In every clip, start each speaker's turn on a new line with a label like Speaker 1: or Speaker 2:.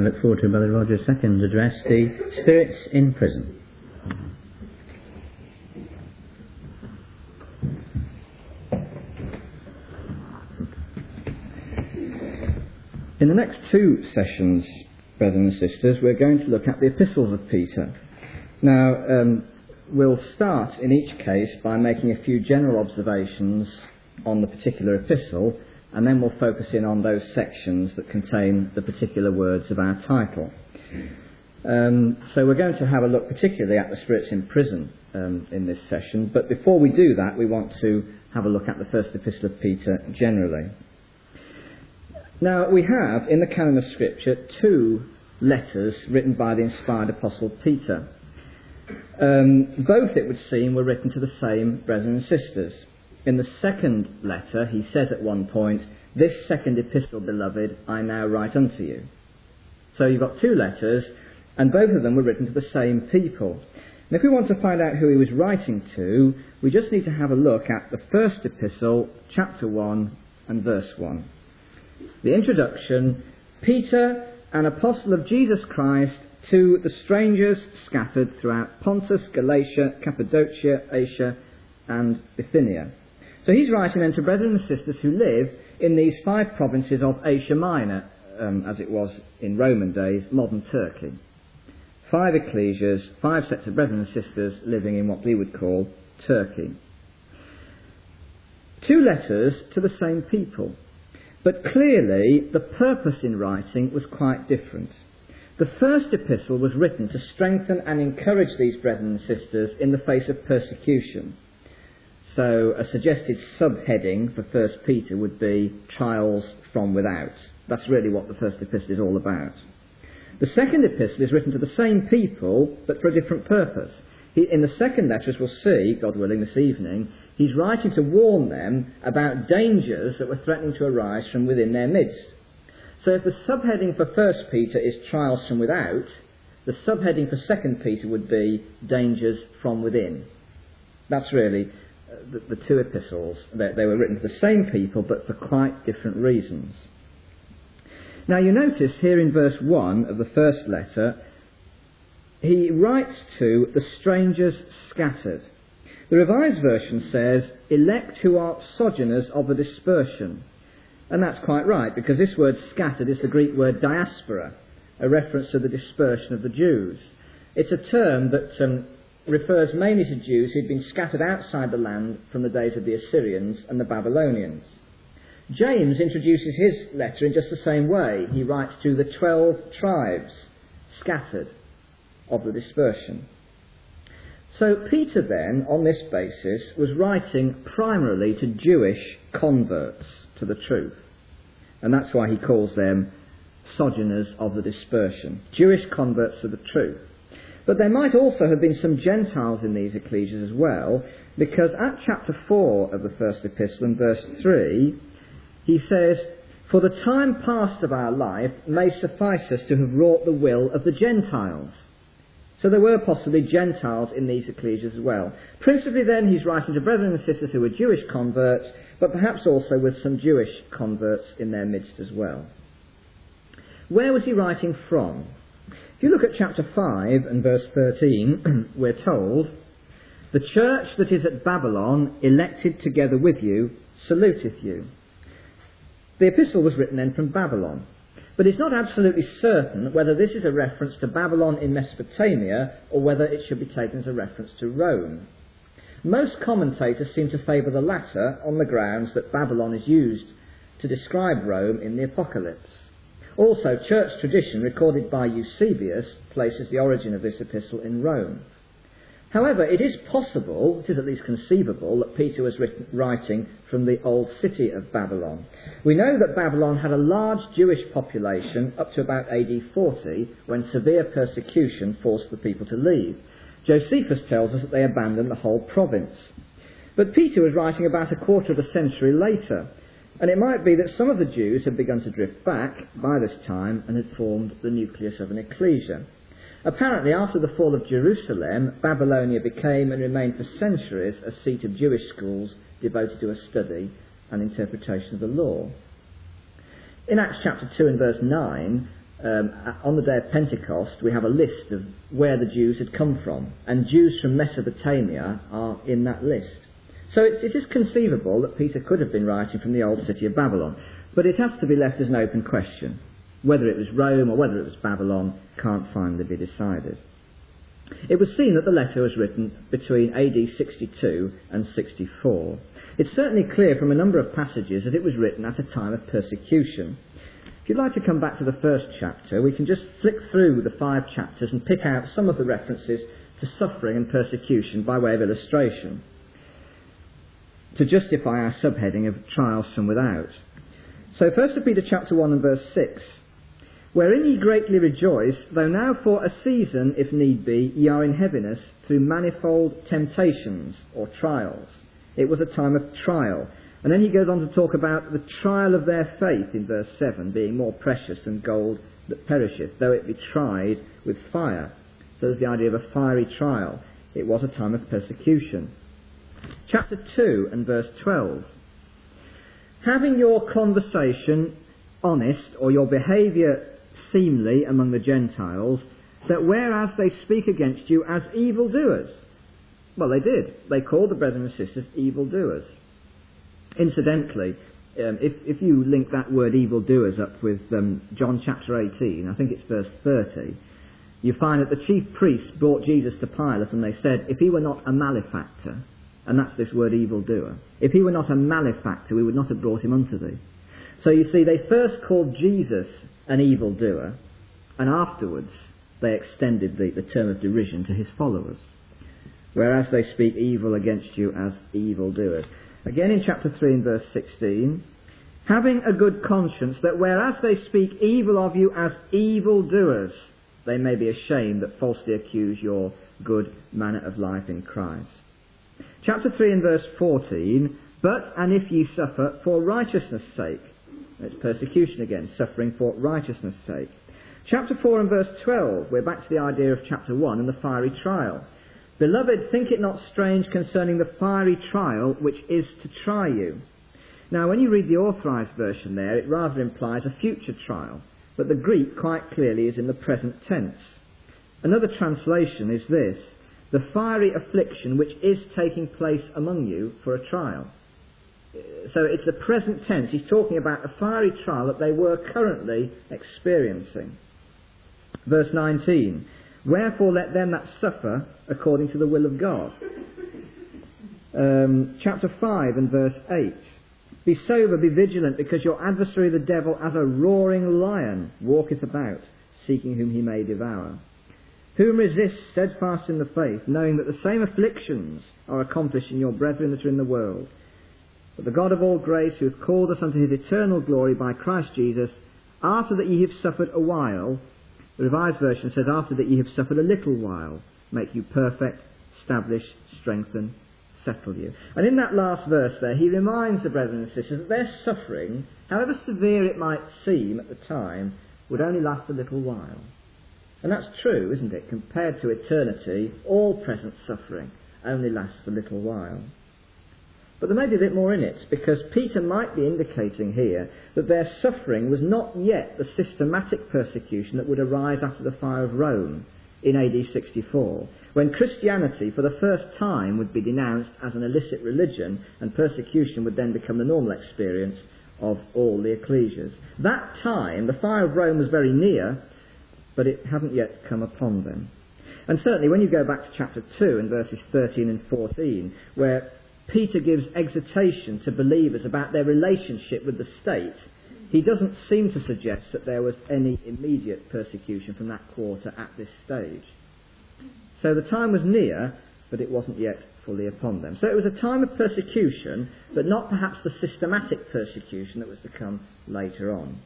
Speaker 1: look forward to Brother Roger's second address, The Spirits in Prison. In the next two sessions, brothers and sisters, we're going to look at the epistles of Peter. Now, we'll start in each case by making a few general observations on the particular epistle, and then we'll focus in on those sections that contain the particular words of our title. So we're going to have a look particularly at the spirits in prison in this session, but before we do that, we want to have a look at the first epistle of Peter generally. Now, we have in the canon of Scripture two letters written by the inspired Apostle Peter. Both, it would seem, were written to the same brethren and sisters. In the second letter, he says at one point, "This second epistle, beloved, I now write unto you." So you've got two letters, and both of them were written to the same people. And if we want to find out who he was writing to, we just need to have a look at the first epistle, chapter 1 and verse 1. The introduction: Peter, an apostle of Jesus Christ, to the strangers scattered throughout Pontus, Galatia, Cappadocia, Asia, and Bithynia. So he's writing then to brethren and sisters who live in these 5 provinces of Asia Minor, as it was in Roman days, modern Turkey. 5 ecclesias, 5 sets of brethren and sisters living in what we would call Turkey. 2 letters to the same people. But clearly, the purpose in writing was quite different. The first epistle was written to strengthen and encourage these brethren and sisters in the face of persecution. So a suggested subheading for 1 Peter would be Trials from Without. That's really what the first epistle is all about. The second epistle is written to the same people, but for a different purpose. In the second letter, as we'll see, God willing, this evening, he's writing to warn them about dangers that were threatening to arise from within their midst. So if the subheading for 1 Peter is Trials from Without, the subheading for 2 Peter would be Dangers from Within. That's really the 2 epistles. They were written to the same people, but for quite different reasons. Now you notice here in verse 1 of the first letter, he writes to the strangers scattered. The Revised Version says, elect who are sojourners of the dispersion. And that's quite right, because this word scattered is the Greek word diaspora, a reference to the dispersion of the Jews. It's a term that refers mainly to Jews who'd been scattered outside the land from the days of the Assyrians and the Babylonians. James introduces his letter in just the same way. He writes to the 12 tribes scattered of the dispersion. So Peter then, on this basis, was writing primarily to Jewish converts to the truth. And that's why he calls them sojourners of the dispersion. Jewish converts to the truth. But there might also have been some Gentiles in these ecclesias as well, because at chapter 4 of the first epistle, in verse 3, he says, "For the time past of our life may suffice us to have wrought the will of the Gentiles." So there were possibly Gentiles in these ecclesias as well. Principally then he's writing to brethren and sisters who were Jewish converts, but perhaps also with some Jewish converts in their midst as well. Where was he writing from? If you look at chapter 5 and verse 13, we're told, "The church that is at Babylon, elected together with you, saluteth you." The epistle was written then from Babylon. But it's not absolutely certain whether this is a reference to Babylon in Mesopotamia or whether it should be taken as a reference to Rome. Most commentators seem to favour the latter on the grounds that Babylon is used to describe Rome in the Apocalypse. Also, church tradition recorded by Eusebius places the origin of this epistle in Rome. However, it is possible, it is at least conceivable, that Peter was writing from the old city of Babylon. We know that Babylon had a large Jewish population up to about AD 40, when severe persecution forced the people to leave. Josephus tells us that they abandoned the whole province. But Peter was writing about a quarter of a century later, and it might be that some of the Jews had begun to drift back by this time and had formed the nucleus of an ecclesia. Apparently, after the fall of Jerusalem, Babylonia became and remained for centuries a seat of Jewish schools devoted to a study and interpretation of the law. In Acts chapter 2 and verse 9, on the day of Pentecost, we have a list of where the Jews had come from, and Jews from Mesopotamia are in that list. So it is conceivable that Peter could have been writing from the old city of Babylon, but it has to be left as an open question. Whether it was Rome or whether it was Babylon can't finally be decided. It was seen that the letter was written between AD 62 and 64. It's certainly clear from a number of passages that it was written at a time of persecution. If you'd like to come back to the first chapter, we can just flick through the 5 chapters and pick out some of the references to suffering and persecution by way of illustration, to justify our subheading of trials from without. So 1 Peter chapter 1 and verse 6. Wherein ye greatly rejoice, though now for a season, if need be, ye are in heaviness through manifold temptations or trials. It was a time of trial. And then he goes on to talk about the trial of their faith in verse 7 being more precious than gold that perisheth, though it be tried with fire. So there's the idea of a fiery trial. It was a time of persecution. Chapter 2 and verse 12. Having your conversation honest, or your behaviour seemly among the Gentiles, that whereas they speak against you as evildoers. Well, they did. They called the brethren and sisters evildoers. Incidentally, if you link that word evildoers up with John chapter 18, I think it's verse 30, you find that the chief priests brought Jesus to Pilate and they said, if he were not a malefactor, and that's this word evildoer, if he were not a malefactor, we would not have brought him unto thee. So you see, they first called Jesus an evildoer, and afterwards they extended the term of derision to his followers. Whereas they speak evil against you as evildoers. Again in chapter 3 and verse 16, having a good conscience, that whereas they speak evil of you as evildoers, they may be ashamed that falsely accuse your good manner of life in Christ. Chapter 3 and verse 14, but, and if ye suffer for righteousness' sake. It's persecution again, suffering for righteousness' sake. Chapter 4 and verse 12, we're back to the idea of chapter 1 and the fiery trial. Beloved, think it not strange concerning the fiery trial which is to try you. Now, when you read the authorised version there, it rather implies a future trial, but the Greek quite clearly is in the present tense. Another translation is this, the fiery affliction which is taking place among you for a trial. So it's the present tense. He's talking about a fiery trial that they were currently experiencing. Verse 19, wherefore let them that suffer according to the will of God. Chapter 5 and verse 8. Be sober, be vigilant, because your adversary the devil as a roaring lion walketh about, seeking whom he may devour. Whom resist steadfast in the faith, knowing that the same afflictions are accomplished in your brethren that are in the world. But the God of all grace, who hath called us unto his eternal glory by Christ Jesus, after that ye have suffered a while, the Revised Version says, after that ye have suffered a little while, make you perfect, establish, strengthen, settle you. And in that last verse there, he reminds the brethren and sisters that their suffering, however severe it might seem at the time, would only last a little while. And that's true, isn't it? Compared to eternity, all present suffering only lasts a little while. But there may be a bit more in it, because Peter might be indicating here that their suffering was not yet the systematic persecution that would arise after the fire of Rome in AD 64, when Christianity for the first time would be denounced as an illicit religion and persecution would then become the normal experience of all the ecclesias. That time, the fire of Rome was very near, but it hadn't yet come upon them. And certainly when you go back to chapter 2 and verses 13 and 14, where Peter gives exhortation to believers about their relationship with the state, he doesn't seem to suggest that there was any immediate persecution from that quarter at this stage. So the time was near, but it wasn't yet fully upon them. So it was a time of persecution, but not perhaps the systematic persecution that was to come later on.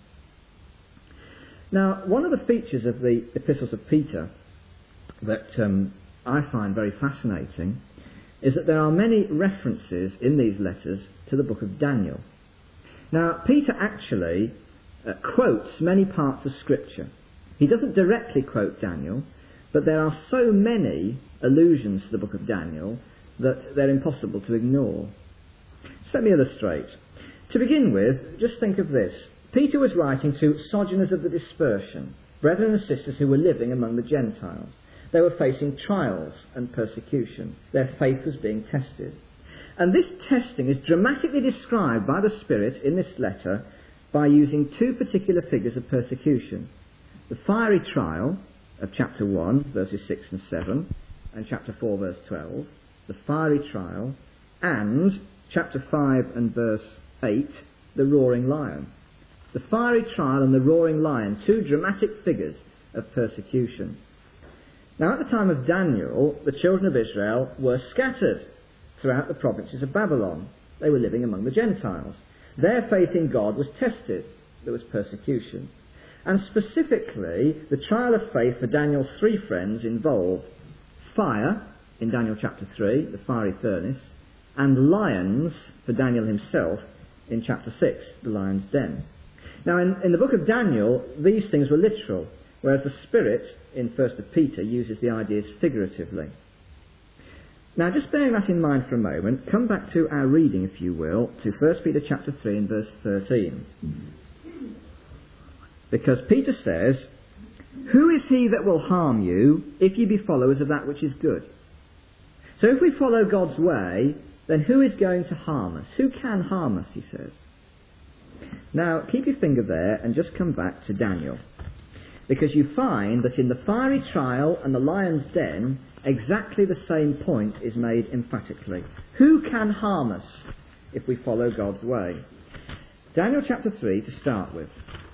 Speaker 1: Now, one of the features of the epistles of Peter that I find very fascinating is that there are many references in these letters to the book of Daniel. Now, Peter actually quotes many parts of Scripture. He doesn't directly quote Daniel, but there are so many allusions to the book of Daniel that they're impossible to ignore. So let me illustrate. To begin with, just think of this. Peter was writing to sojourners of the dispersion, brethren and sisters who were living among the Gentiles. They were facing trials and persecution. Their faith was being tested. And this testing is dramatically described by the Spirit in this letter by using two particular figures of persecution. The fiery trial of chapter 1, verses 6 and 7, and chapter 4, verse 12. The fiery trial, and chapter 5 and verse 8, the roaring lion. The fiery trial and the roaring lion, two dramatic figures of persecution. Now, at the time of Daniel, the children of Israel were scattered throughout the provinces of Babylon. They were living among the Gentiles. Their faith in God was tested. There was persecution. And specifically, the trial of faith for Daniel's three friends involved fire, in Daniel chapter 3, the fiery furnace, and lions for Daniel himself in chapter 6, the lion's den. Now, in the book of Daniel, these things were literal, whereas the Spirit in 1 Peter uses the ideas figuratively. Now, just bearing that in mind for a moment, come back to our reading, if you will, to 1 Peter chapter 3 and verse 13. Because Peter says, "Who is he that will harm you if ye be followers of that which is good?" So if we follow God's way, then who is going to harm us? Who can harm us, he says. Now, keep your finger there and just come back to Daniel. Because you find that in the fiery trial and the lion's den, exactly the same point is made emphatically. Who can harm us if we follow God's way? Daniel chapter 3 to start with.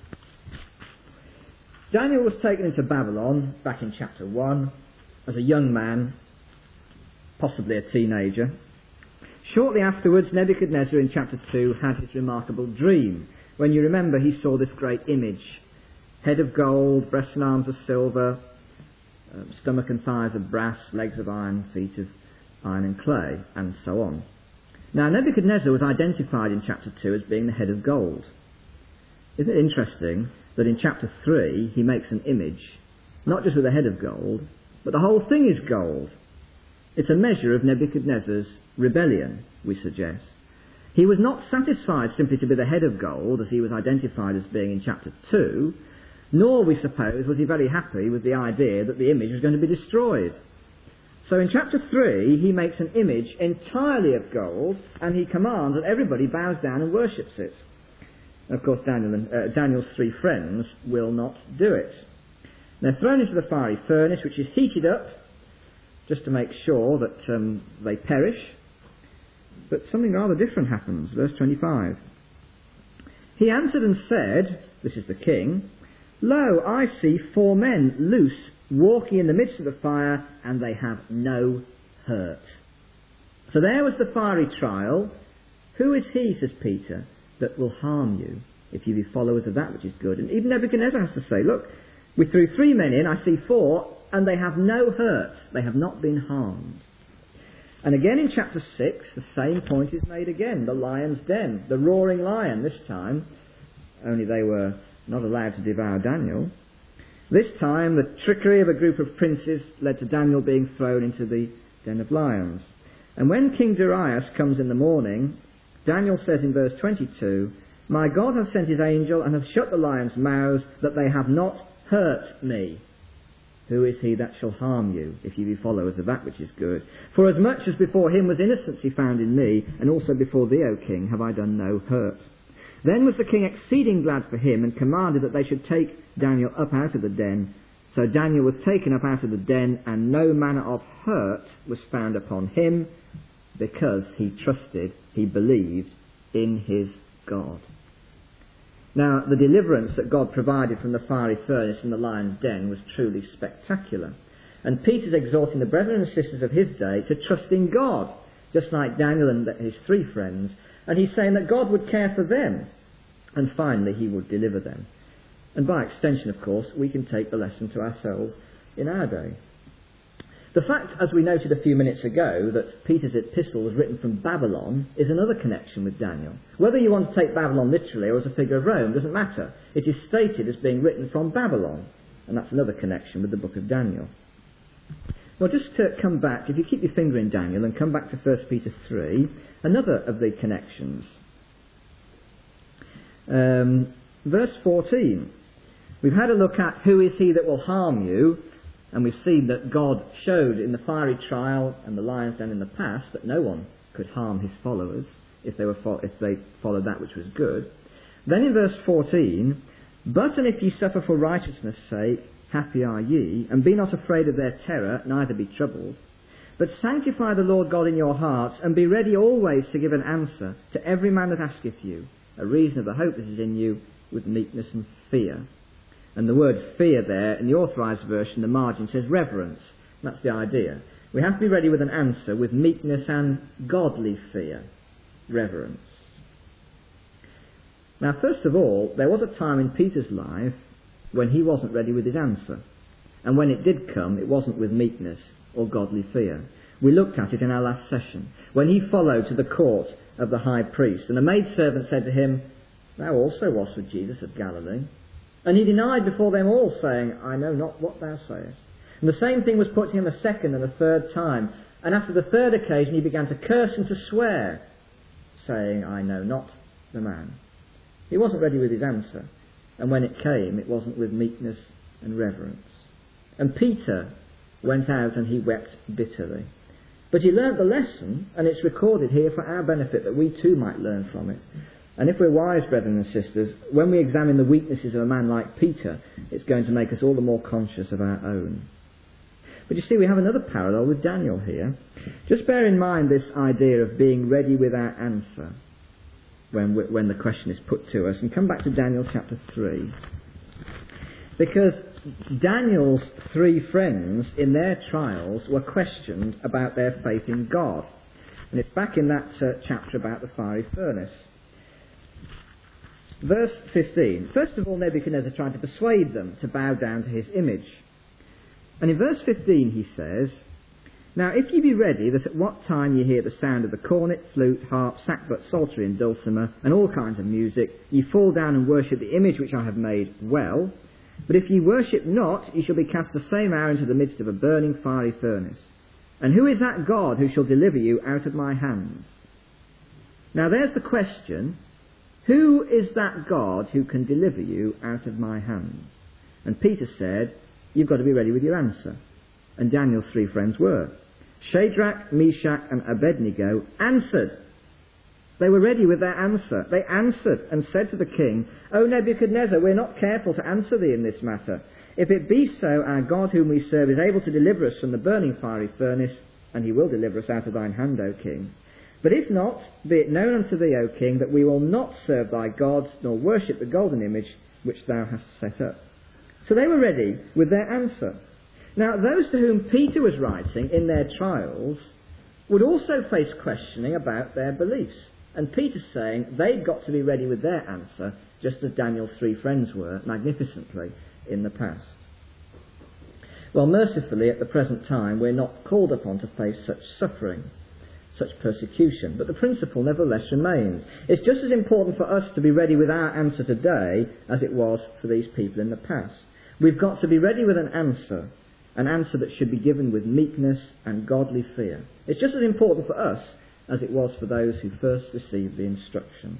Speaker 1: Daniel was taken into Babylon back in chapter 1 as a young man, possibly a teenager. Shortly afterwards, Nebuchadnezzar in chapter 2 had his remarkable dream. When you remember, he saw this great image. Head of gold, breasts and arms of silver, stomach and thighs of brass, legs of iron, feet of iron and clay, and so on. Now, Nebuchadnezzar was identified in chapter 2 as being the head of gold. Isn't it interesting that in chapter 3 he makes an image, not just with a head of gold, but the whole thing is gold. It's a measure of Nebuchadnezzar's rebellion, we suggest. He was not satisfied simply to be the head of gold, as he was identified as being in chapter 2, nor, we suppose, was he very happy with the idea that the image was going to be destroyed. So in chapter 3, he makes an image entirely of gold, and he commands that everybody bows down and worships it. And of course, Daniel's three friends will not do it. They're thrown into the fiery furnace, which is heated up, just to make sure that they perish. But something rather different happens. Verse 25. He answered and said, this is the king, "Lo, I see 4 men loose, walking in the midst of the fire, and they have no hurt." So there was the fiery trial. Who is he, says Peter, that will harm you if you be followers of that which is good? And even Nebuchadnezzar has to say, look, we threw 3 men in, I see 4, and they have no hurt. They have not been harmed. And again in chapter 6, the same point is made again. The lion's den, the roaring lion this time, only they were not allowed to devour Daniel. This time the trickery of a group of princes led to Daniel being thrown into the den of lions. And when King Darius comes in the morning, Daniel says in verse 22, "My God hath sent his angel and hath shut the lions' mouths, that they have not hurt me. Who is he that shall harm you, if ye be followers of that which is good? For as much as before him was innocency found in me, and also before thee, O king, have I done no hurt." Then was the king exceeding glad for him, and commanded that they should take Daniel up out of the den. So Daniel was taken up out of the den, and no manner of hurt was found upon him, because he trusted, he believed in his God. Now, the deliverance that God provided from the fiery furnace and the lion's den was truly spectacular. And Peter's exhorting the brethren and sisters of his day to trust in God, just like Daniel and his 3 friends. And he's saying that God would care for them, and finally he would deliver them. And by extension, of course, we can take the lesson to ourselves in our day. The fact, as we noted a few minutes ago, that Peter's epistle was written from Babylon is another connection with Daniel. Whether you want to take Babylon literally or as a figure of Rome doesn't matter. It is stated as being written from Babylon, and that's another connection with the book of Daniel. Well, just to come back, if you keep your finger in Daniel and come back to 1 Peter 3, another of the connections. Verse 14. We've had a look at who is he that will harm you, and we've seen that God showed in the fiery trial and the lion's den in the past that no one could harm his followers if they followed that which was good. Then in verse 14, but and if ye suffer for righteousness' sake, happy are ye, and be not afraid of their terror, neither be troubled. But sanctify the Lord God in your hearts, and be ready always to give an answer to every man that asketh you, a reason of the hope that is in you, with meekness and fear. And the word fear there, in the Authorised Version, the margin says reverence. That's the idea. We have to be ready with an answer with meekness and godly fear, reverence. Now, first of all, there was a time in Peter's life when he wasn't ready with his answer. And when it did come, it wasn't with meekness or godly fear. We looked at it in our last session, when he followed to the court of the high priest, and a maidservant said to him, thou also wast with Jesus of Galilee. And he denied before them all, saying, I know not what thou sayest. And the same thing was put to him a second and a third time. And after the third occasion he began to curse and to swear, saying, I know not the man. He wasn't ready with his answer. And when it came, it wasn't with meekness and reverence. And Peter went out and he wept bitterly. But he learnt the lesson, and it's recorded here for our benefit, that we too might learn from it. And if we're wise, brethren and sisters, when we examine the weaknesses of a man like Peter, it's going to make us all the more conscious of our own. But you see, we have another parallel with Daniel here. Just bear in mind this idea of being ready with our answer when the question is put to us. And come back to Daniel chapter 3. Because Daniel's three friends, in their trials, were questioned about their faith in God. And it's back in that chapter about the fiery furnace. Verse 15. First of all, Nebuchadnezzar tried to persuade them to bow down to his image. And in verse 15 he says, now if ye be ready, that at what time ye hear the sound of the cornet, flute, harp, sackbut, psaltery, and dulcimer, and all kinds of music, ye fall down and worship the image which I have made well. But if ye worship not, ye shall be cast the same hour into the midst of a burning fiery furnace. And who is that God who shall deliver you out of my hands? Now there's the question. Who is that God who can deliver you out of my hands? And Peter said, you've got to be ready with your answer. And Daniel's three friends were. Shadrach, Meshach, and Abednego answered. They were ready with their answer. They answered and said to the king, O Nebuchadnezzar, we're not careful to answer thee in this matter. If it be so, our God whom we serve is able to deliver us from the burning fiery furnace, and he will deliver us out of thine hand, O king. But if not, be it known unto thee, O king, that we will not serve thy gods, nor worship the golden image which thou hast set up. So they were ready with their answer. Now, those to whom Peter was writing in their trials would also face questioning about their beliefs. And Peter's saying they've got to be ready with their answer, just as Daniel's three friends were magnificently in the past. Well, mercifully, at the present time, we're not called upon to face such suffering, such persecution, but the principle nevertheless remains. It's just as important for us to be ready with our answer today as it was for these people in the past. We've got to be ready with an answer that should be given with meekness and godly fear. It's just as important for us as it was for those who first received the instruction.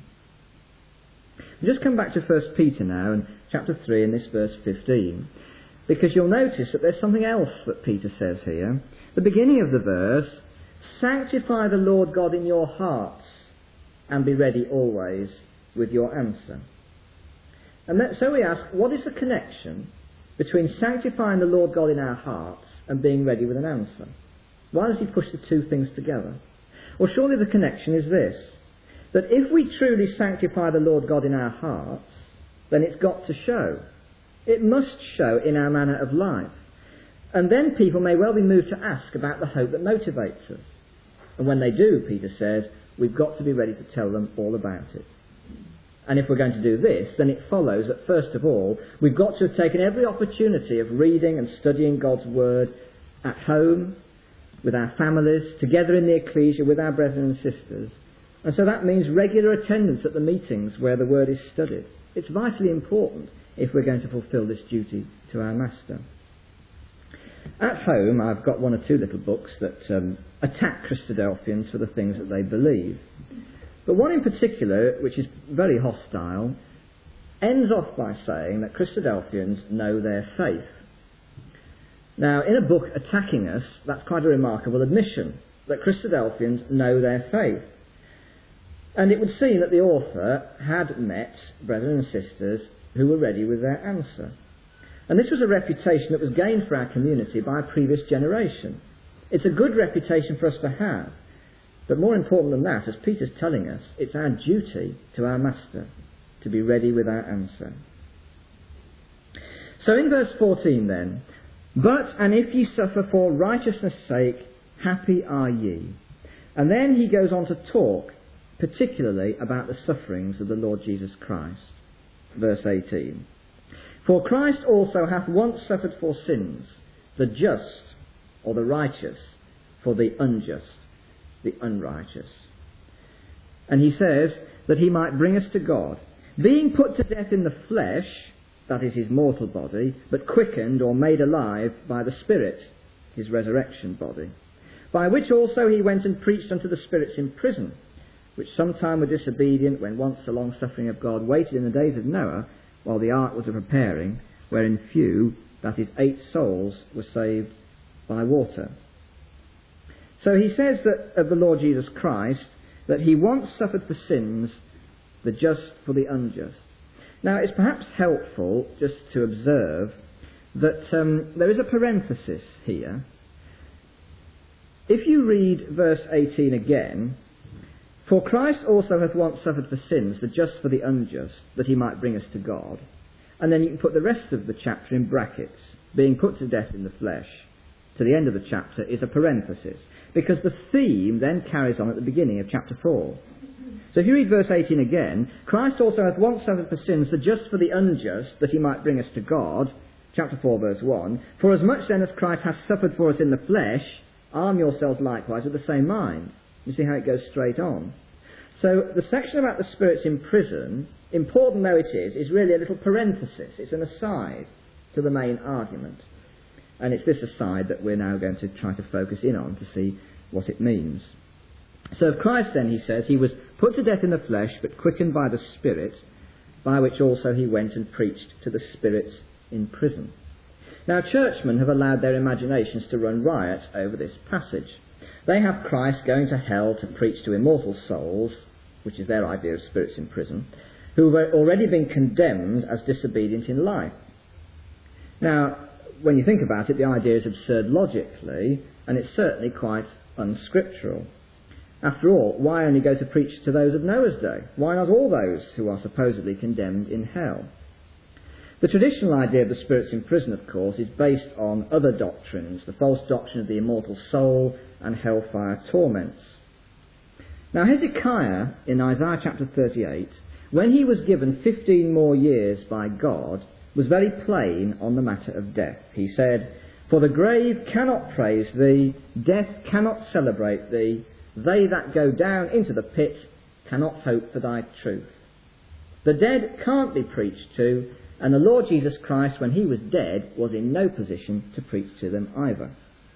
Speaker 1: Just come back to 1 Peter now, and chapter 3 and this verse 15, because you'll notice that there's something else that Peter says here. The beginning of the verse, sanctify the Lord God in your hearts, and be ready always with your answer. And so we ask, what is the connection between sanctifying the Lord God in our hearts and being ready with an answer? Why does he push the two things together? Well, surely the connection is this, that if we truly sanctify the Lord God in our hearts, then it's got to show. It must show in our manner of life. And then people may well be moved to ask about the hope that motivates us. And when they do, Peter says, we've got to be ready to tell them all about it. And if we're going to do this, then it follows that first of all, we've got to have taken every opportunity of reading and studying God's Word at home, with our families, together in the ecclesia with our brethren and sisters. And so that means regular attendance at the meetings where the Word is studied. It's vitally important if we're going to fulfil this duty to our Master. At home, I've got one or two little books that attack Christadelphians for the things that they believe. But one in particular, which is very hostile, ends off by saying that Christadelphians know their faith. Now, in a book attacking us, that's quite a remarkable admission, that Christadelphians know their faith. And it would seem that the author had met brethren and sisters who were ready with their answer. And this was a reputation that was gained for our community by a previous generation. It's a good reputation for us to have. But more important than that, as Peter's telling us, it's our duty to our Master to be ready with our answer. So in verse 14 then, and if ye suffer for righteousness' sake, happy are ye. And then he goes on to talk particularly about the sufferings of the Lord Jesus Christ. Verse 18. For Christ also hath once suffered for sins, the just, or the righteous, for the unjust, the unrighteous. And he says that he might bring us to God, being put to death in the flesh, that is his mortal body, but quickened or made alive by the Spirit, his resurrection body, by which also he went and preached unto the spirits in prison, which sometime were disobedient, when once the long suffering of God waited in the days of Noah, while the ark was a preparing, wherein few, that is 8 souls, were saved by water. So he says that of the Lord Jesus Christ, that he once suffered for sins, the just for the unjust. Now it's perhaps helpful just to observe that there is a parenthesis here. If you read verse 18 again, for Christ also hath once suffered for sins, the just for the unjust, that he might bring us to God. And then you can put the rest of the chapter in brackets, being put to death in the flesh. To the end of the chapter is a parenthesis, because the theme then carries on at the beginning of chapter 4. So if you read verse 18 again, Christ also hath once suffered for sins, the just for the unjust, that he might bring us to God. Chapter 4, verse 1. For as much then as Christ hath suffered for us in the flesh, arm yourselves likewise with the same mind. You see how it goes straight on. So the section about the spirits in prison, important though it is really a little parenthesis. It's an aside to the main argument. And it's this aside that we're now going to try to focus in on to see what it means. So of Christ then, he says, he was put to death in the flesh, but quickened by the Spirit, by which also he went and preached to the spirits in prison. Now churchmen have allowed their imaginations to run riot over this passage. They have Christ going to hell to preach to immortal souls, which is their idea of spirits in prison, who have already been condemned as disobedient in life. Now, when you think about it, the idea is absurd logically, and it's certainly quite unscriptural. After all, why only go to preach to those of Noah's day? Why not all those who are supposedly condemned in hell? The traditional idea of the spirits in prison, of course, is based on other doctrines, the false doctrine of the immortal soul and hellfire torments. Now Hezekiah, in Isaiah chapter 38, when he was given 15 more years by God, was very plain on the matter of death. He said, For the grave cannot praise thee, death cannot celebrate thee, they that go down into the pit cannot hope for thy truth. The dead can't be preached to, and the Lord Jesus Christ, when he was dead, was in no position to preach to them either.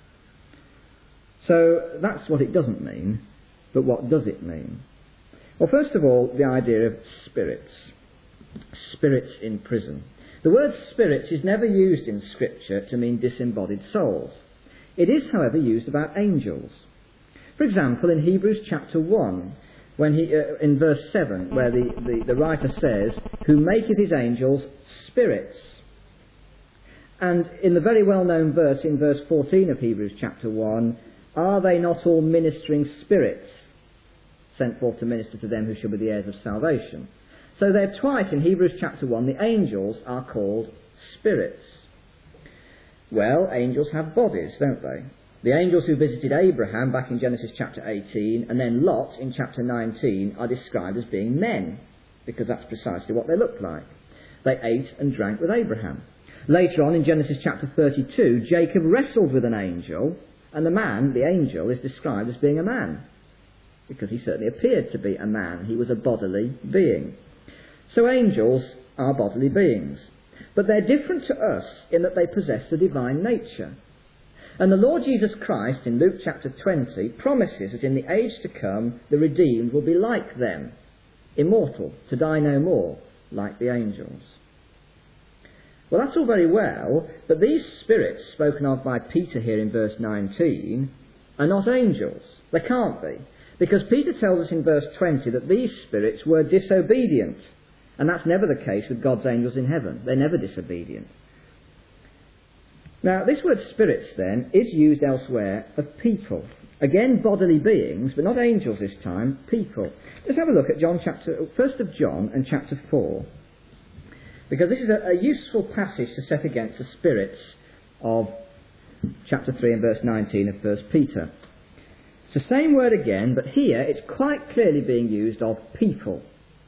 Speaker 1: So that's what it doesn't mean, but what does it mean? Well, first of all, the idea of spirits. Spirits in prison. The word spirits is never used in Scripture to mean disembodied souls. It is, however, used about angels. For example, in Hebrews chapter 1, when in verse 7, where the writer says, who maketh his angels spirits. And in the very well-known verse, in verse 14 of Hebrews chapter 1, are they not all ministering spirits, sent forth to minister to them who shall be the heirs of salvation? So there twice in Hebrews chapter 1, the angels are called spirits. Well, angels have bodies, don't they? The angels who visited Abraham back in Genesis chapter 18 and then Lot in chapter 19 are described as being men, because that's precisely what they looked like. They ate and drank with Abraham. Later on in Genesis chapter 32, Jacob wrestled with an angel, and the angel, is described as being a man, because he certainly appeared to be a man. He was a bodily being. So angels are bodily beings, but they're different to us in that they possess the divine nature. And the Lord Jesus Christ, in Luke chapter 20, promises that in the age to come, the redeemed will be like them, immortal, to die no more, like the angels. Well, that's all very well, but these spirits spoken of by Peter here in verse 19 are not angels. They can't be. Because Peter tells us in verse 20 that these spirits were disobedient. And that's never the case with God's angels in heaven. They're never disobedient. Now, this word spirits, then, is used elsewhere of people. Again, bodily beings, but not angels this time, people. Let's have a look at 1 John and chapter 4. Because this is a useful passage to set against the spirits of chapter 3 and verse 19 of 1 Peter. It's the same word again, but here it's quite clearly being used of people.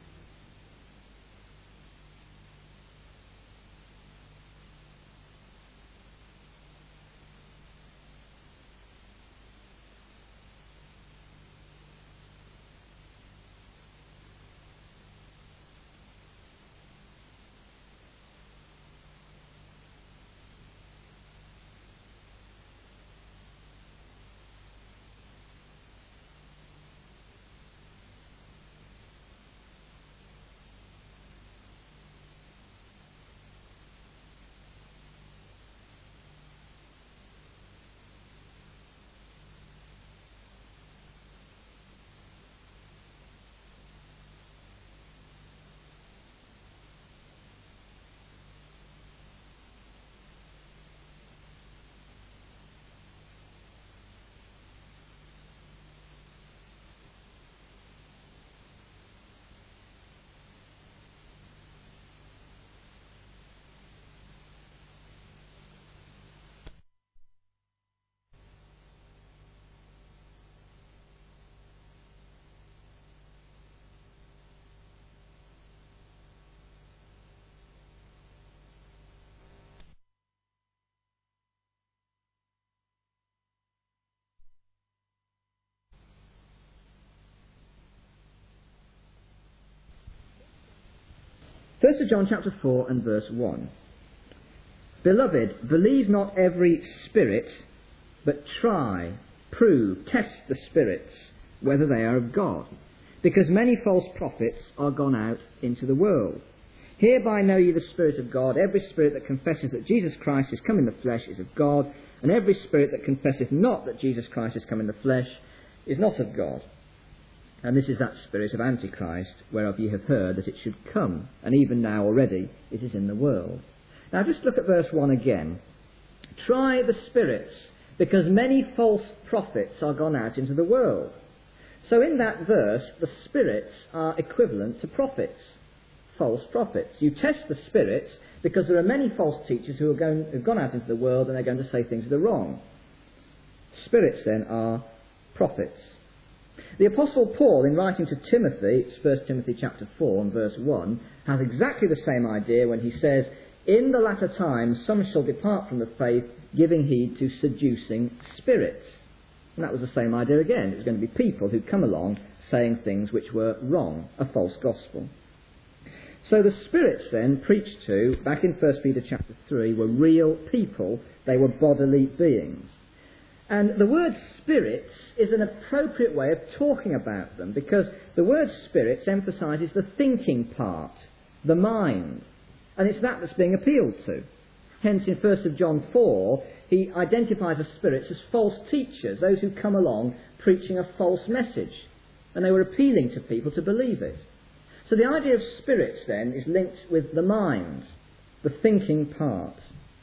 Speaker 1: First of John chapter 4 and verse 1. Beloved, believe not every spirit, but try, prove, test the spirits, whether they are of God. Because many false prophets are gone out into the world. Hereby know ye the Spirit of God. Every spirit that confesseth that Jesus Christ is come in the flesh is of God, and every spirit that confesseth not that Jesus Christ is come in the flesh is not of God. And this is that spirit of Antichrist, whereof ye have heard that it should come, and even now already it is in the world. Now just look at verse 1 again. Try the spirits, because many false prophets are gone out into the world. So in that verse, the spirits are equivalent to prophets, false prophets. You test the spirits because there are many false teachers who've gone out into the world and they're going to say things that are wrong. Spirits then are prophets. The Apostle Paul, in writing to Timothy, it's 1 Timothy chapter 4 and verse 1, has exactly the same idea when he says, in the latter times some shall depart from the faith, giving heed to seducing spirits. And that was the same idea again. It was going to be people who'd come along saying things which were wrong, a false gospel. So the spirits then preached to, back in 1 Peter chapter 3, were real people. They were bodily beings. And the word spirits is an appropriate way of talking about them, because the word spirits emphasises the thinking part, the mind. And it's that that's being appealed to. Hence, in 1 John 4, he identifies the spirits as false teachers, those who come along preaching a false message. And they were appealing to people to believe it. So the idea of spirits, then, is linked with the mind, the thinking part.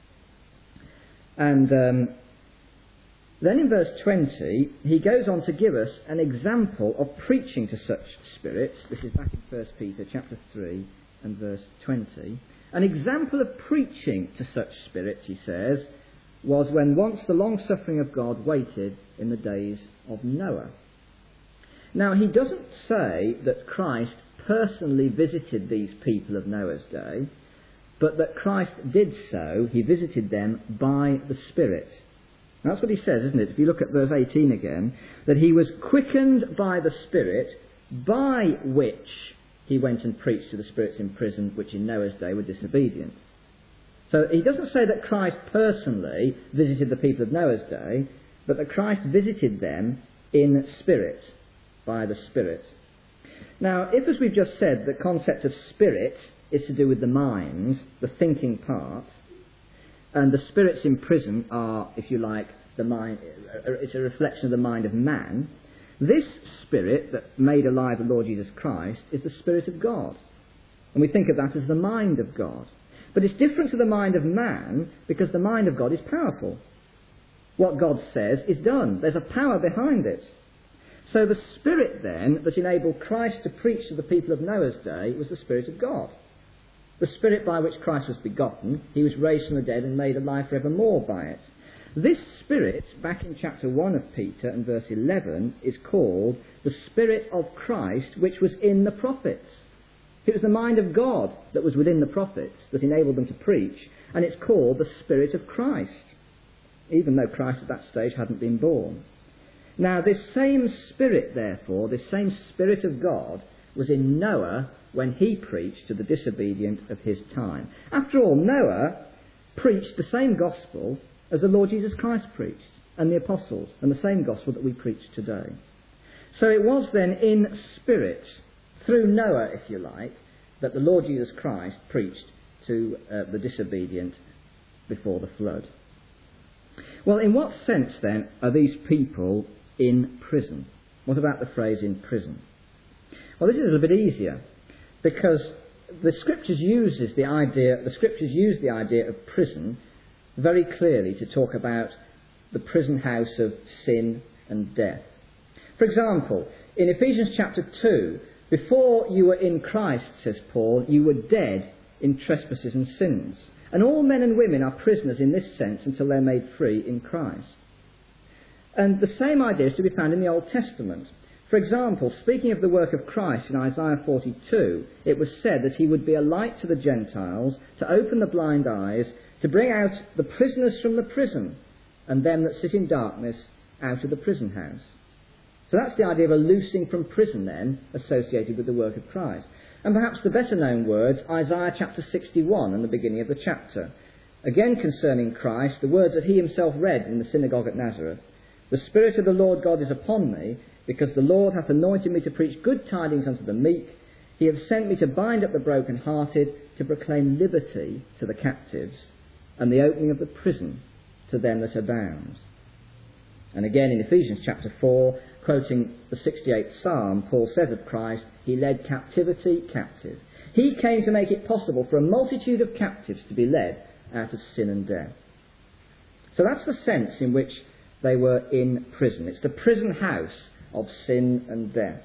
Speaker 1: And then in verse 20, he goes on to give us an example of preaching to such spirits. This is back in 1 Peter chapter 3 and verse 20. An example of preaching to such spirits, he says, was when once the long-suffering of God waited in the days of Noah. Now, he doesn't say that Christ personally visited these people of Noah's day, but that Christ did so, he visited them by the Spirit. That's what he says, isn't it? If you look at verse 18 again, that he was quickened by the Spirit, by which he went and preached to the spirits in prison, which in Noah's day were disobedient. So he doesn't say that Christ personally visited the people of Noah's day, but that Christ visited them in spirit, by the Spirit. Now, if, as we've just said, the concept of spirit is to do with the mind, the thinking part, and the spirits in prison are, if you like, the mind, it's a reflection of the mind of man, this spirit that made alive the Lord Jesus Christ is the Spirit of God. And we think of that as the mind of God. But it's different to the mind of man because the mind of God is powerful. What God says is done. There's a power behind it. So the Spirit then that enabled Christ to preach to the people of Noah's day was the Spirit of God. The Spirit by which Christ was begotten, he was raised from the dead and made alive forevermore by it. This Spirit, back in chapter 1 of Peter and verse 11, is called the Spirit of Christ which was in the prophets. It was the mind of God that was within the prophets that enabled them to preach, and it's called the Spirit of Christ, even though Christ at that stage hadn't been born. Now, this same Spirit, therefore, this same Spirit of God, was in Noah when he preached to the disobedient of his time. After all, Noah preached the same gospel as the Lord Jesus Christ preached, and the apostles, and the same gospel that we preach today. So it was then in spirit, through Noah, if you like, that the Lord Jesus Christ preached to the disobedient before the flood. Well, in what sense then are these people in prison? What about the phrase in prison? Well, this is a little bit easier, because the Scriptures use the idea of prison very clearly to talk about the prison house of sin and death. For example, in Ephesians chapter 2, before you were in Christ, says Paul, you were dead in trespasses and sins. And all men and women are prisoners in this sense until they're made free in Christ. And the same idea is to be found in the Old Testament. For example, speaking of the work of Christ in Isaiah 42, it was said that he would be a light to the Gentiles, to open the blind eyes, to bring out the prisoners from the prison, and them that sit in darkness out of the prison house. So that's the idea of a loosing from prison then, associated with the work of Christ. And perhaps the better known words, Isaiah chapter 61 and the beginning of the chapter. Again concerning Christ, the words that he himself read in the synagogue at Nazareth. The Spirit of the Lord God is upon me, because the Lord hath anointed me to preach good tidings unto the meek. He hath sent me to bind up the brokenhearted, to proclaim liberty to the captives, and the opening of the prison to them that are bound. And again in Ephesians chapter 4, quoting the 68th Psalm, Paul says of Christ, he led captivity captive. He came to make it possible for a multitude of captives to be led out of sin and death. So that's the sense in which they were in prison. It's the prison house of sin and death.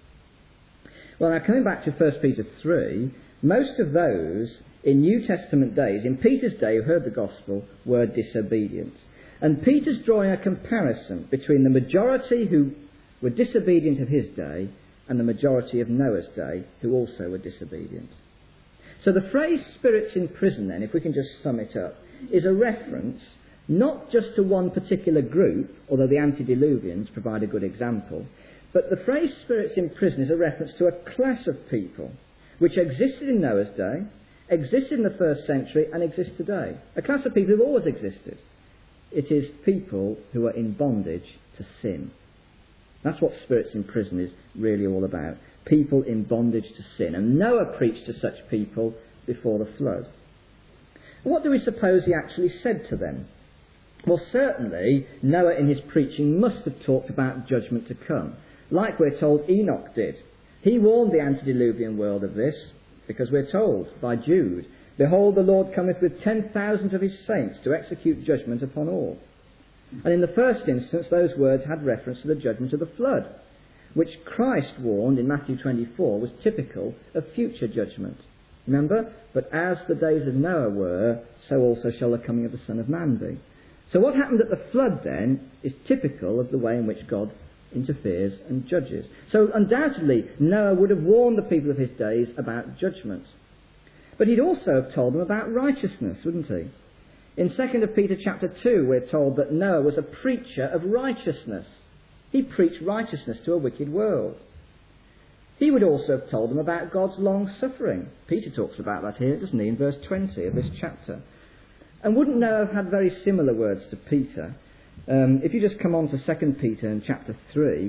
Speaker 1: Well, now coming back to 1 Peter 3, most of those in New Testament days, in Peter's day who heard the gospel, were disobedient. And Peter's drawing a comparison between the majority who were disobedient of his day and the majority of Noah's day who also were disobedient. So the phrase spirits in prison then, if we can just sum it up, is a reference not just to one particular group, although the antediluvians provide a good example, but the phrase spirits in prison is a reference to a class of people which existed in Noah's day, existed in the first century and exist today. A class of people who have always existed. It is people who are in bondage to sin. That's what spirits in prison is really all about. People in bondage to sin. And Noah preached to such people before the flood. What do we suppose he actually said to them? Well, certainly Noah in his preaching must have talked about judgment to come, like we're told Enoch did. He warned the antediluvian world of this, because we're told by Jude, behold, the Lord cometh with 10,000 of his saints to execute judgment upon all. And in the first instance, those words had reference to the judgment of the flood, which Christ warned in Matthew 24 was typical of future judgment. Remember? But as the days of Noah were, so also shall the coming of the Son of Man be. So what happened at the flood then is typical of the way in which God interferes and judges. So undoubtedly Noah would have warned the people of his days about judgment. But he'd also have told them about righteousness, wouldn't he? In 2 Peter chapter 2 we're told that Noah was a preacher of righteousness. He preached righteousness to a wicked world. He would also have told them about God's long suffering. Peter talks about that here, doesn't he, in verse 20 of this chapter. And wouldn't Noah have had very similar words to Peter? If you just come on to 2 Peter in chapter 3,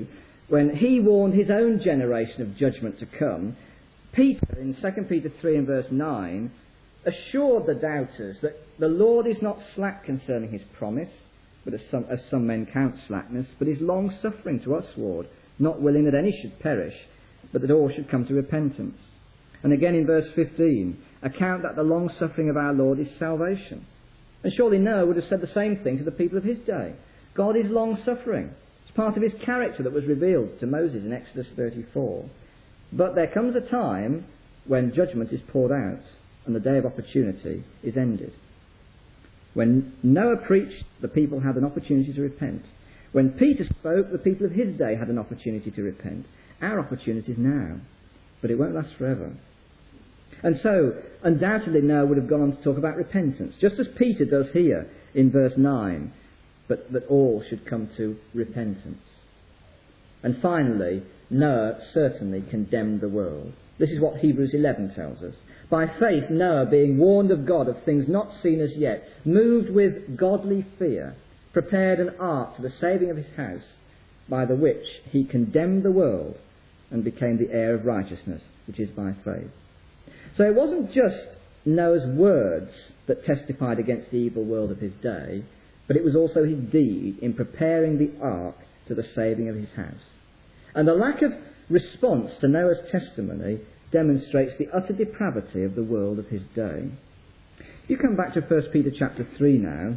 Speaker 1: when he warned his own generation of judgment to come, Peter, in 2 Peter 3 and verse 9, assured the doubters that the Lord is not slack concerning his promise, but as some men count slackness, but is long-suffering to usward, not willing that any should perish, but that all should come to repentance. And again in verse 15, account that the long-suffering of our Lord is salvation. And surely Noah would have said the same thing to the people of his day. God is long-suffering. It's part of his character that was revealed to Moses in Exodus 34. But there comes a time when judgment is poured out and the day of opportunity is ended. When Noah preached, the people had an opportunity to repent. When Peter spoke, the people of his day had an opportunity to repent. Our opportunity is now, but it won't last forever. And so, undoubtedly, Noah would have gone on to talk about repentance, just as Peter does here in verse 9, but that all should come to repentance. And finally, Noah certainly condemned the world. This is what Hebrews 11 tells us. By faith, Noah, being warned of God of things not seen as yet, moved with godly fear, prepared an ark to the saving of his house, by the which he condemned the world and became the heir of righteousness, which is by faith. So it wasn't just Noah's words that testified against the evil world of his day, but it was also his deed in preparing the ark to the saving of his house. And the lack of response to Noah's testimony demonstrates the utter depravity of the world of his day. If you come back to 1 Peter chapter 3 now,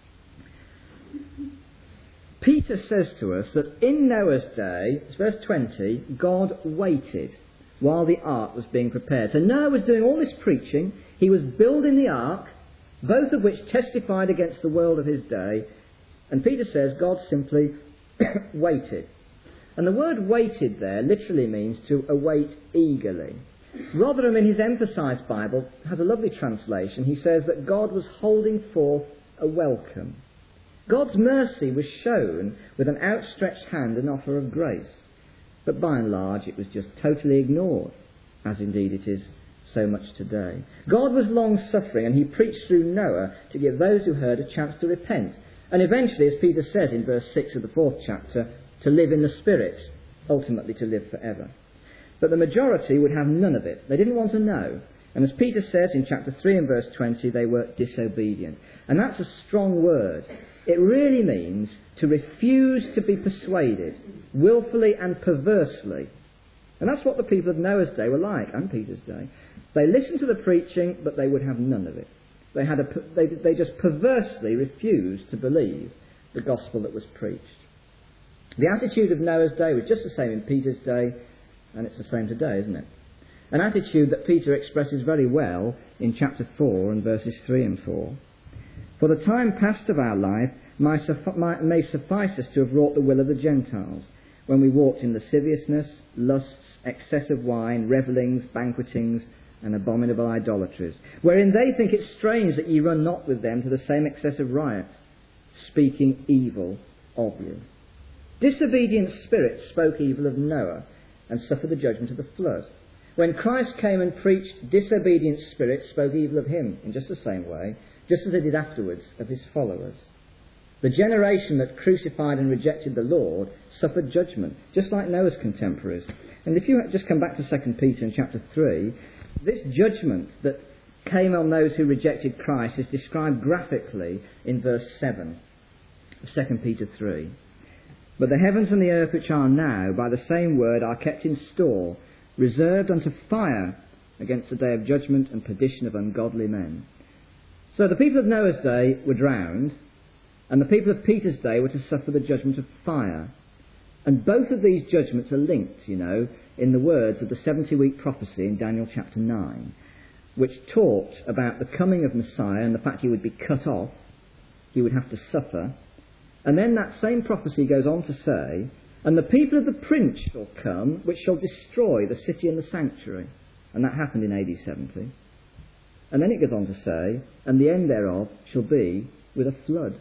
Speaker 1: Peter says to us that in Noah's day, it's verse 20, God waited while the ark was being prepared. So Noah was doing all this preaching, he was building the ark, both of which testified against the world of his day, and Peter says God simply waited. And the word waited there literally means to await eagerly. Rotherham, in his Emphasized Bible, has a lovely translation. He says that God was holding forth a welcome. God's mercy was shown with an outstretched hand and offer of grace. But by and large it was just totally ignored, as indeed it is so much today. God was long-suffering, and he preached through Noah to give those who heard a chance to repent. And eventually, as Peter says in verse 6 of the 4th chapter, to live in the Spirit, ultimately to live forever. But the majority would have none of it. They didn't want to know. And as Peter says in chapter 3 and verse 20, they were disobedient. And that's a strong word. It really means to refuse to be persuaded, willfully and perversely. And that's what the people of Noah's day were like, and Peter's day. They listened to the preaching, but they would have none of it. They just perversely refused to believe the gospel that was preached. The attitude of Noah's day was just the same in Peter's day, and it's the same today, isn't it? An attitude that Peter expresses very well in chapter 4 and verses 3 and 4. For the time past of our life may suffice us to have wrought the will of the Gentiles, when we walked in lasciviousness, lusts, excess of wine, revellings, banquetings, and abominable idolatries, wherein they think it strange that ye run not with them to the same excess of riot, speaking evil of you. Disobedient spirits spoke evil of Noah and suffered the judgment of the flood. When Christ came and preached, disobedient spirits spoke evil of him in just the same way, just as they did afterwards of his followers. The generation that crucified and rejected the Lord suffered judgment, just like Noah's contemporaries. And if you just come back to 2 Peter in chapter 3, this judgment that came on those who rejected Christ is described graphically in verse 7 of 2 Peter 3. But the heavens and the earth which are now, by the same word, are kept in store, reserved unto fire against the day of judgment and perdition of ungodly men. So the people of Noah's day were drowned, and the people of Peter's day were to suffer the judgment of fire. And both of these judgments are linked, in the words of the 70-week prophecy in Daniel chapter 9, which talked about the coming of Messiah and the fact he would be cut off, he would have to suffer. And then that same prophecy goes on to say, and the people of the prince shall come, which shall destroy the city and the sanctuary. And that happened in AD 70. And then it goes on to say, and the end thereof shall be with a flood.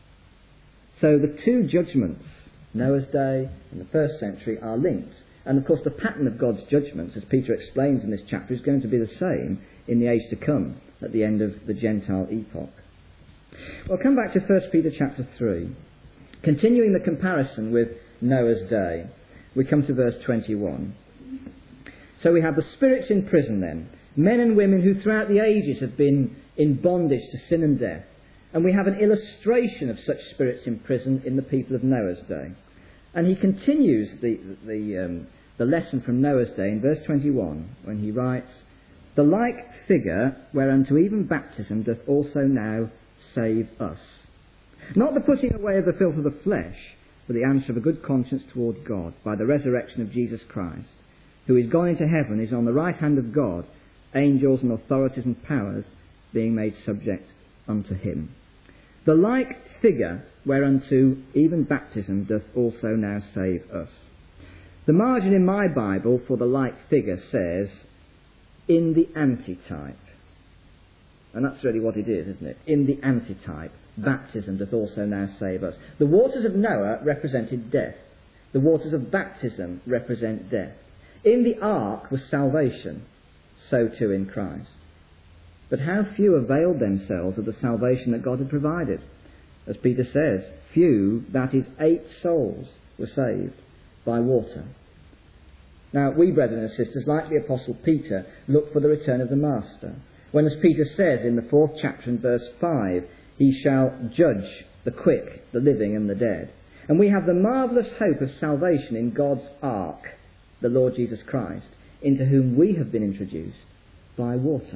Speaker 1: So the two judgments, Noah's day and the first century, are linked. And of course the pattern of God's judgments, as Peter explains in this chapter, is going to be the same in the age to come, at the end of the Gentile epoch. Well, come back to 1 Peter chapter 3. Continuing the comparison with Noah's day. we come to verse 21. So we have the spirits in prison then, men and women who throughout the ages have been in bondage to sin and death. And we have an illustration of such spirits in prison in the people of Noah's day. And he continues the lesson from Noah's day in verse 21 when he writes, "The like figure whereunto even baptism doth also now save us. Not the putting away of the filth of the flesh, but the answer of a good conscience toward God by the resurrection of Jesus Christ, who is gone into heaven, is on the right hand of God, angels and authorities and powers being made subject unto him. The like figure whereunto even baptism doth also now save us." The margin in my Bible for the like figure says, "in the antitype." And that's really what it is, isn't it? In the antitype, baptism doth also now save us. The waters of Noah represented death. The waters of baptism represent death. In the ark was salvation, so too in Christ. But how few availed themselves of the salvation that God had provided. As Peter says, few, that is 8 souls, were saved by water. Now, we, brethren and sisters, like the Apostle Peter, look for the return of the Master. When, as Peter says in the 4th chapter and verse 5, he shall judge the quick, the living and the dead. And we have the marvellous hope of salvation in God's ark, the Lord Jesus Christ, into whom we have been introduced by water.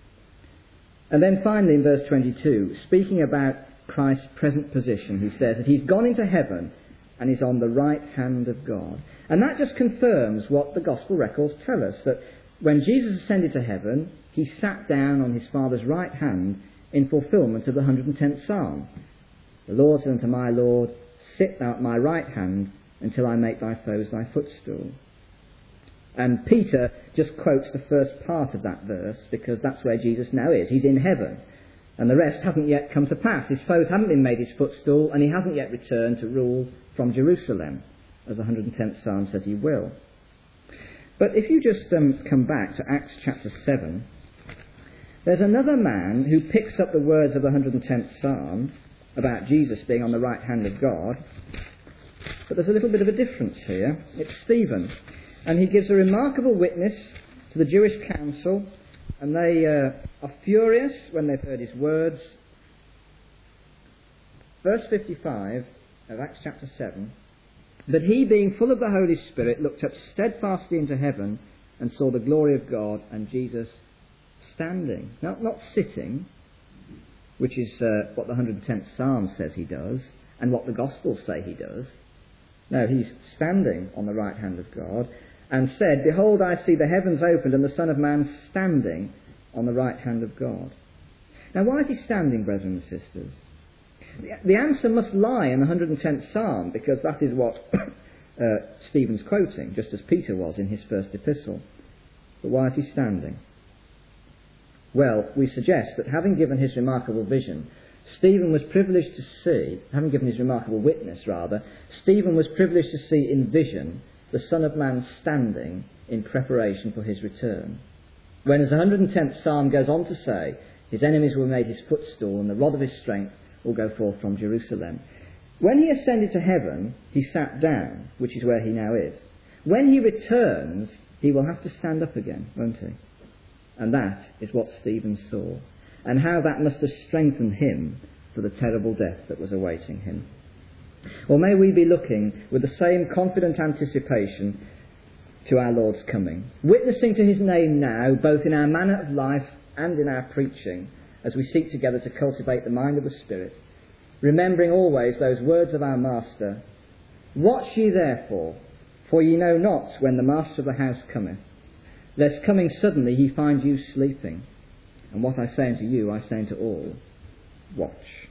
Speaker 1: And then finally in verse 22, speaking about Christ's present position, he says that he's gone into heaven and is on the right hand of God. And that just confirms what the Gospel records tell us, that when Jesus ascended to heaven, he sat down on his Father's right hand in fulfilment of the 110th Psalm. "The Lord said unto my Lord, sit thou at my right hand until I make thy foes thy footstool." And Peter just quotes the first part of that verse because that's where Jesus now is. He's in heaven. And the rest haven't yet come to pass. His foes haven't been made his footstool, and he hasn't yet returned to rule from Jerusalem, as the 110th Psalm says he will. But if you just come back to Acts chapter 7, there's another man who picks up the words of the 110th Psalm about Jesus being on the right hand of God. But there's a little bit of a difference here. It's Stephen. And he gives a remarkable witness to the Jewish council, and they are furious when they've heard his words. Verse 55 of Acts chapter 7, "But he, being full of the Holy Spirit, looked up steadfastly into heaven and saw the glory of God and Jesus standing." Now, not sitting, which is what the 110th Psalm says he does, and what the Gospels say he does. No, he's standing on the right hand of God, and said, "Behold, I see the heavens opened and the Son of Man standing on the right hand of God." Now, why is he standing, brethren and sisters? The answer must lie in the 110th Psalm, because that is what Stephen's quoting, just as Peter was in his first epistle. But why is he standing? Well, we suggest that having given his remarkable vision, Stephen was privileged to see, having given his remarkable witness rather, Stephen was privileged to see in vision the Son of Man standing in preparation for his return. When, as the 110th Psalm goes on to say, his enemies were made his footstool and the rod of his strength will go forth from Jerusalem. When he ascended to heaven, he sat down, which is where he now is. When he returns, he will have to stand up again, won't he? And that is what Stephen saw, and how that must have strengthened him for the terrible death that was awaiting him. Or may we be looking with the same confident anticipation to our Lord's coming, witnessing to his name now, both in our manner of life and in our preaching, as we seek together to cultivate the mind of the Spirit, remembering always those words of our Master, "Watch ye therefore, for ye know not when the Master of the house cometh, lest coming suddenly he find you sleeping. And what I say unto you, I say unto all, watch."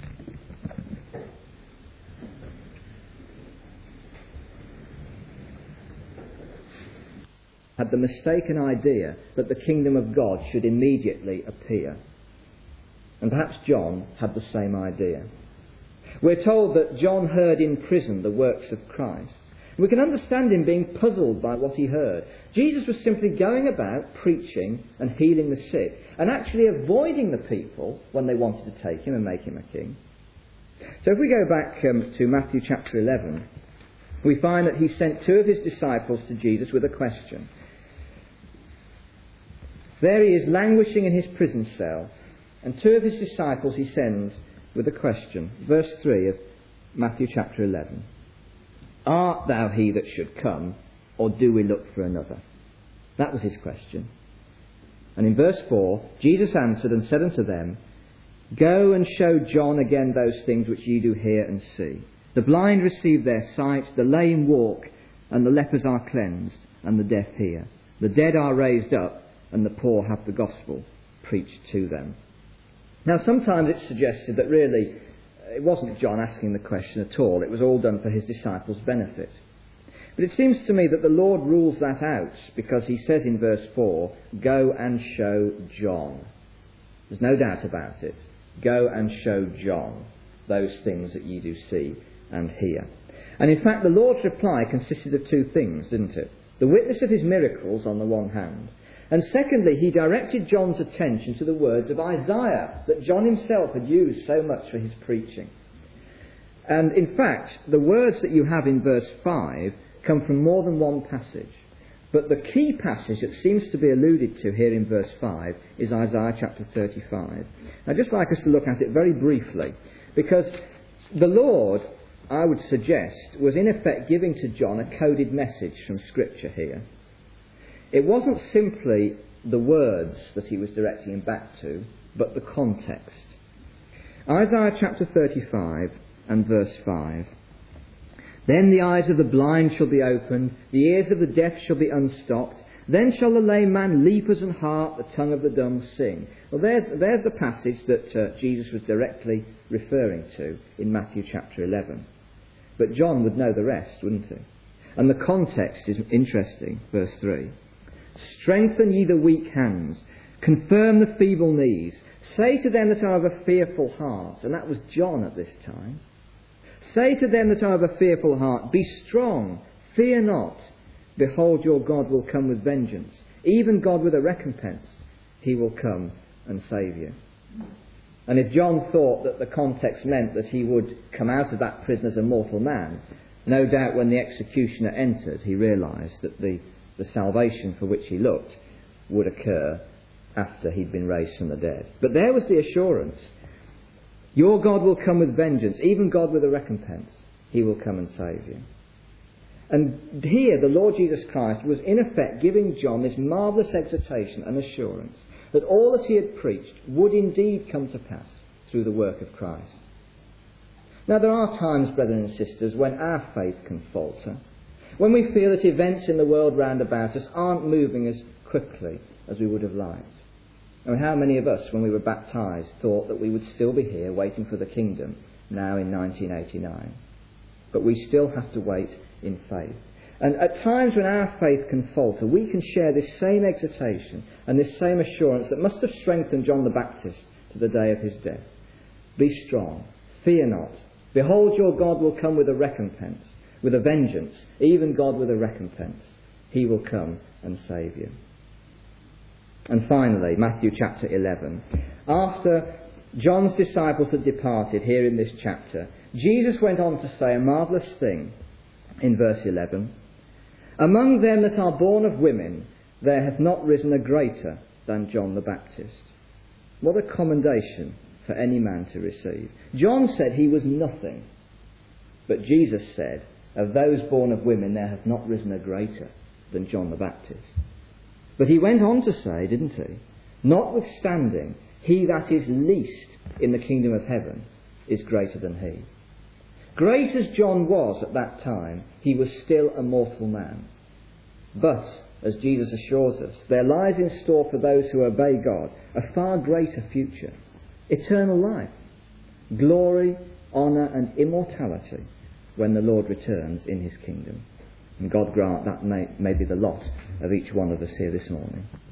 Speaker 1: Had the mistaken idea that the kingdom of God should immediately appear. And perhaps John had the same idea. We're told that John heard in prison the works of Christ. We can understand him being puzzled by what he heard. Jesus was simply going about preaching and healing the sick, and actually avoiding the people when they wanted to take him and make him a king. So if we go back to Matthew chapter 11, we find that he sent 2 of his disciples to Jesus with a question. There he is languishing in his prison cell, and 2 of his disciples he sends with a question. Verse 3 of Matthew chapter 11. Art thou he that should come, or do we look for another? That was his question. And in verse 4, Jesus answered and said unto them, Go and show John again those things which ye do hear and see. The blind receive their sight, the lame walk, and the lepers are cleansed, and the deaf hear. The dead are raised up, and the poor have the gospel preached to them. Now sometimes it's suggested that really it wasn't John asking the question at all. It was all done for his disciples' benefit. But it seems to me that the Lord rules that out, because he says in verse 4, Go and show John. There's no doubt about it. Go and show John those things that ye do see and hear. And in fact the Lord's reply consisted of 2 things, didn't it? The witness of his miracles on the one hand, and secondly he directed John's attention to the words of Isaiah that John himself had used so much for his preaching. And in fact the words that you have in verse 5 come from more than one passage. But the key passage that seems to be alluded to here in verse 5 is Isaiah chapter 35. I'd just like us to look at it very briefly, because the Lord, I would suggest, was in effect giving to John a coded message from Scripture here. It wasn't simply the words that he was directing him back to, but the context. Isaiah chapter 35 and verse 5. Then the eyes of the blind shall be opened, the ears of the deaf shall be unstopped. Then shall the lame man leap as an hart, the tongue of the dumb sing. Well, there's the passage that Jesus was directly referring to in Matthew chapter 11. But John would know the rest, wouldn't he? And the context is interesting, verse 3. Strengthen ye the weak hands, confirm the feeble knees. Say to them that are of a fearful heart, and that was John at this time. Say to them that are of a fearful heart, Be strong, fear not. Behold, your God will come with vengeance, even God with a recompense. He will come and save you. And if John thought that the context meant that he would come out of that prison as a mortal man, no doubt when the executioner entered, he realised that the salvation for which he looked would occur after he'd been raised from the dead. But there was the assurance. Your God will come with vengeance, even God with a recompense. He will come and save you. And here the Lord Jesus Christ was in effect giving John this marvellous exhortation and assurance that all that he had preached would indeed come to pass through the work of Christ. Now there are times, brethren and sisters, when our faith can falter, when we feel that events in the world round about us aren't moving as quickly as we would have liked. I mean, how many of us, when we were baptised, thought that we would still be here waiting for the kingdom now in 1989? But we still have to wait in faith. And at times when our faith can falter, we can share this same exhortation and this same assurance that must have strengthened John the Baptist to the day of his death. Be strong, fear not. Behold, your God will come with a recompense, with a vengeance, even God with a recompense. He will come and save you. And finally, Matthew chapter 11. After John's disciples had departed here in this chapter, Jesus went on to say a marvellous thing in verse 11. Among them that are born of women, there hath not risen a greater than John the Baptist. What a commendation for any man to receive. John said he was nothing. But Jesus said, of those born of women, there hath not risen a greater than John the Baptist. But he went on to say, didn't he? Notwithstanding, he that is least in the kingdom of heaven is greater than he. Great as John was at that time, he was still a mortal man. But, as Jesus assures us, there lies in store for those who obey God a far greater future. Eternal life, glory, honour and immortality when the Lord returns in his kingdom. And God grant that may be the lot of each one of us here this morning.